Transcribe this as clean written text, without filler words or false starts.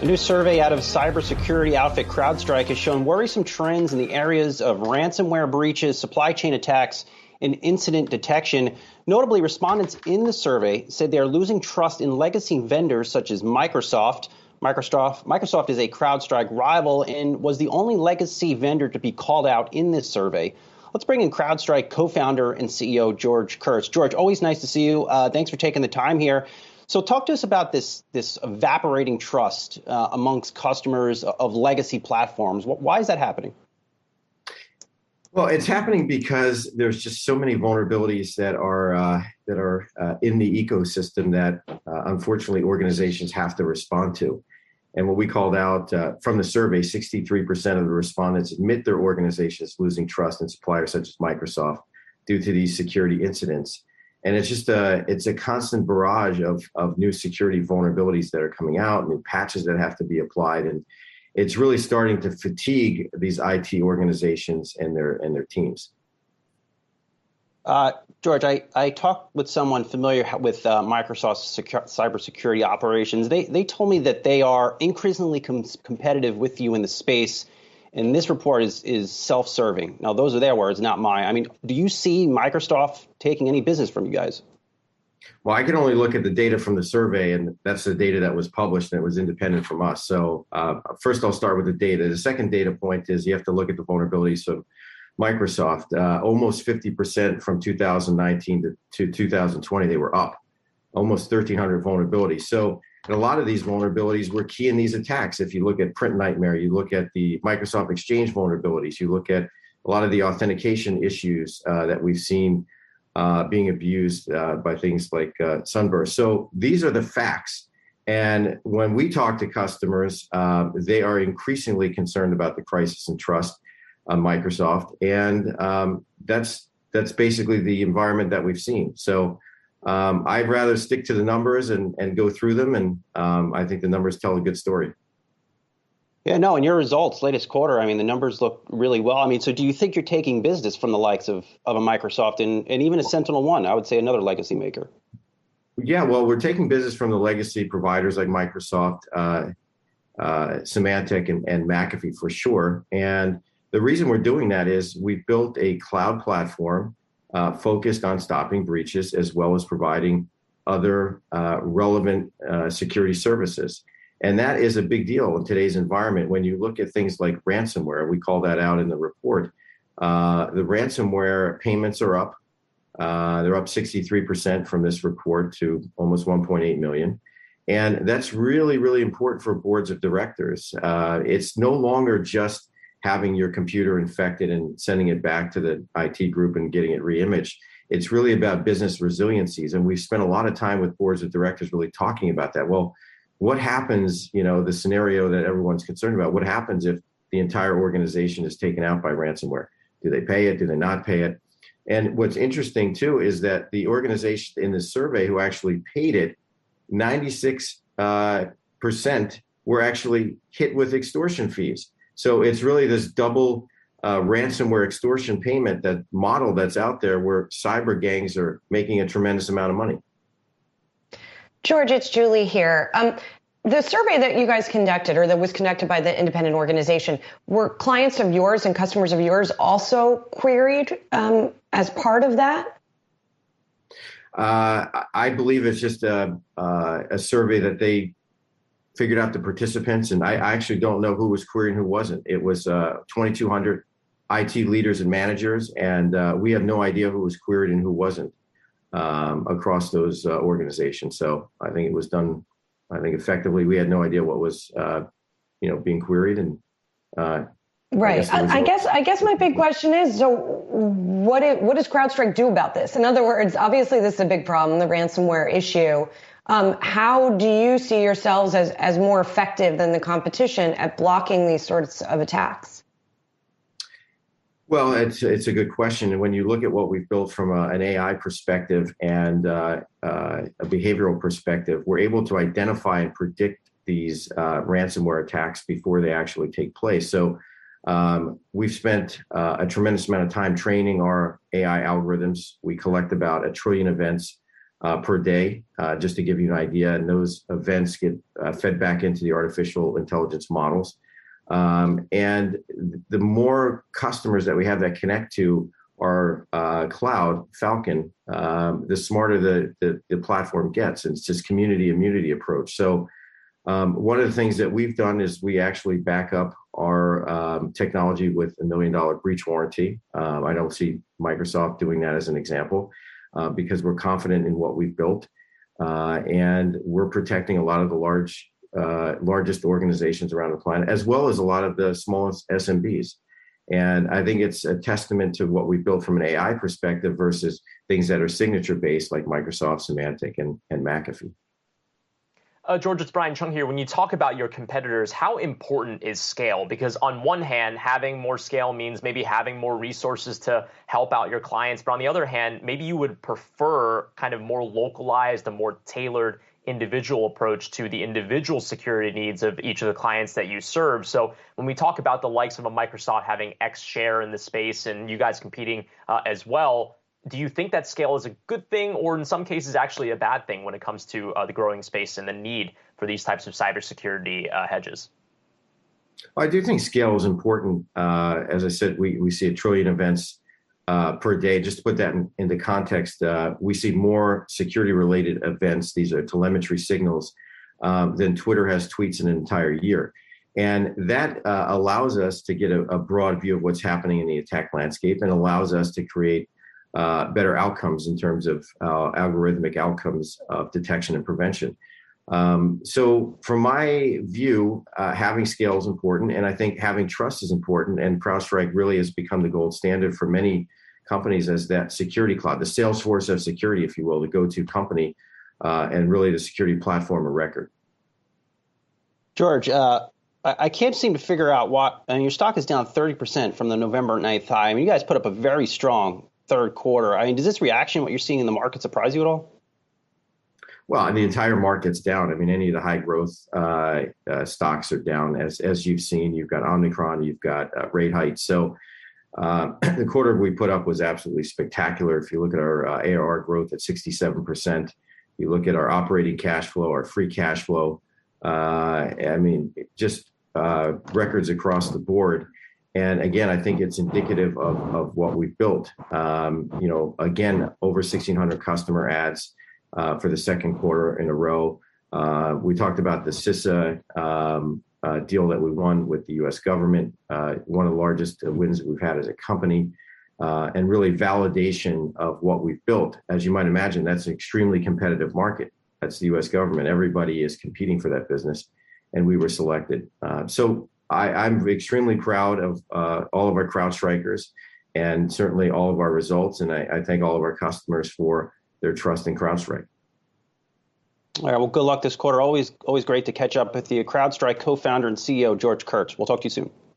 A new survey out of cybersecurity outfit CrowdStrike has shown worrisome trends in the areas of ransomware breaches, supply chain attacks, and incident detection. Notably, respondents in the survey said they are losing trust in legacy vendors such as Microsoft. Microsoft is a CrowdStrike rival and was the only legacy vendor to be called out in this survey. Let's bring in CrowdStrike co-founder and CEO George Kurtz. George, always nice to see you. Thanks for taking the time here. So talk to us about this evaporating trust amongst customers of legacy platforms. Why is that happening? Well, it's happening because there's just so many vulnerabilities that are in the ecosystem that unfortunately organizations have to respond to. And what we called out from the survey, 63% of the respondents admit their organization is losing trust in suppliers such as Microsoft due to these security incidents. And it's just it's a constant barrage of new security vulnerabilities that are coming out, new patches that have to be applied, and it's really starting to fatigue these IT organizations and their teams. George, I talked with someone familiar with Microsoft's cybersecurity operations. They told me that they are increasingly competitive with you in the space, and this report is self-serving. Now, those are their words, not mine. I mean, do you see Microsoft taking any business from you guys? Well, I can only look at the data from the survey, and that's the data that was published and it was independent from us. So first, I'll start with the data. The second data point is you have to look at the vulnerabilities of Microsoft. Almost 50% from 2019 to 2020, they were up, almost 1,300 vulnerabilities. So and a lot of these vulnerabilities were key in these attacks. If you look at Print Nightmare, you look at the Microsoft Exchange vulnerabilities, you look at a lot of the authentication issues that we've seen being abused by things like Sunburst. So these are the facts. And when we talk to customers, they are increasingly concerned about the crisis in trust on Microsoft. And that's basically the environment that we've seen. So I'd rather stick to the numbers and go through them. And I think the numbers tell a good story. Yeah, no, in your results, latest quarter, I mean, the numbers look really well. I mean, so do you think you're taking business from the likes of a Microsoft and even a SentinelOne, I would say another legacy maker? Yeah, well, we're taking business from the legacy providers like Microsoft, Symantec, and McAfee for sure. And the reason we're doing that is we've built a cloud platform focused on stopping breaches as well as providing other relevant security services. And that is a big deal in today's environment. When you look at things like ransomware, we call that out in the report, the ransomware payments are up. They're up 63% from this report to almost 1.8 million. And that's really, really important for boards of directors. It's no longer just having your computer infected and sending it back to the IT group and getting it reimaged. It's really about business resiliencies. And we've spent a lot of time with boards of directors really talking about that. Well, what happens, the scenario that everyone's concerned about, what happens if the entire organization is taken out by ransomware? Do they pay it? Do they not pay it? And what's interesting too is that the organization in the survey who actually paid it, 96% were actually hit with extortion fees. So it's really this double ransomware extortion payment, that model that's out there where cyber gangs are making a tremendous amount of money. George, it's Julie here. The survey that you guys conducted, or that was conducted by the independent organization, were clients of yours and customers of yours also queried as part of that? I believe it's just a survey that they figured out the participants, and I actually don't know who was querying, who wasn't. It was 2,200 IT leaders and managers, and we have no idea who was queried and who wasn't across those organizations. So I think it was done, effectively. We had no idea what was, being queried. And right. I guess my big question is, so what does CrowdStrike do about this? In other words, obviously this is a big problem, the ransomware issue. How do you see yourselves as more effective than the competition at blocking these sorts of attacks? Well, it's a good question. And when you look at what we've built from an AI perspective and a behavioral perspective, we're able to identify and predict these ransomware attacks before they actually take place. So we've spent a tremendous amount of time training our AI algorithms. We collect about 1 trillion events per day, just to give you an idea. And those events get fed back into the artificial intelligence models. And the more customers that we have that connect to our cloud, Falcon, the smarter the platform gets. And it's just community immunity approach. So one of the things that we've done is we actually back up our technology with $1 million breach warranty. I don't see Microsoft doing that as an example because we're confident in what we've built. And we're protecting a lot of the largest organizations around the planet, as well as a lot of the smallest SMBs. And I think it's a testament to what we've built from an AI perspective versus things that are signature-based like Microsoft, Symantec, and McAfee. George, it's Brian Chung here. When you talk about your competitors, how important is scale? Because on one hand, having more scale means maybe having more resources to help out your clients. But on the other hand, maybe you would prefer kind of more localized, a more tailored individual approach to the individual security needs of each of the clients that you serve. So when we talk about the likes of a Microsoft having X share in the space and you guys competing as well, do you think that scale is a good thing or in some cases actually a bad thing when it comes to the growing space and the need for these types of cybersecurity hedges? I do think scale is important. As I said, we see 1 trillion events per day. Just to put that into context, we see more security-related events, these are telemetry signals, than Twitter has tweets in an entire year. And that allows us to get a broad view of what's happening in the attack landscape and allows us to create better outcomes in terms of algorithmic outcomes of detection and prevention. So from my view, having scale is important, and I think having trust is important, and CrowdStrike really has become the gold standard for many companies as that security cloud, the Salesforce of security, if you will, the go-to company, and really the security platform of record. George, I can't seem to figure out what, your stock is down 30% from the November 9th high. I mean, you guys put up a very strong third quarter. I mean, does this reaction, what you're seeing in the market, surprise you at all? Well, the entire market's down. I mean, any of the high growth stocks are down. As you've seen, you've got Omicron, you've got rate hikes. So the quarter we put up was absolutely spectacular. If you look at our ARR growth at 67%, you look at our operating cash flow, our free cash flow, I mean, just records across the board. And again, I think it's indicative of what we've built. Again, over 1,600 customer adds for the second quarter in a row. We talked about the CISA deal that we won with the U.S. government, one of the largest wins that we've had as a company, and really validation of what we've built. As you might imagine, that's an extremely competitive market. That's the U.S. government. Everybody is competing for that business, and we were selected. So I'm extremely proud of all of our CrowdStrikers and certainly all of our results. And I thank all of our customers for their trust in CrowdStrike. All right. Well, good luck this quarter. Always great to catch up with you. CrowdStrike co-founder and CEO George Kurtz. We'll talk to you soon.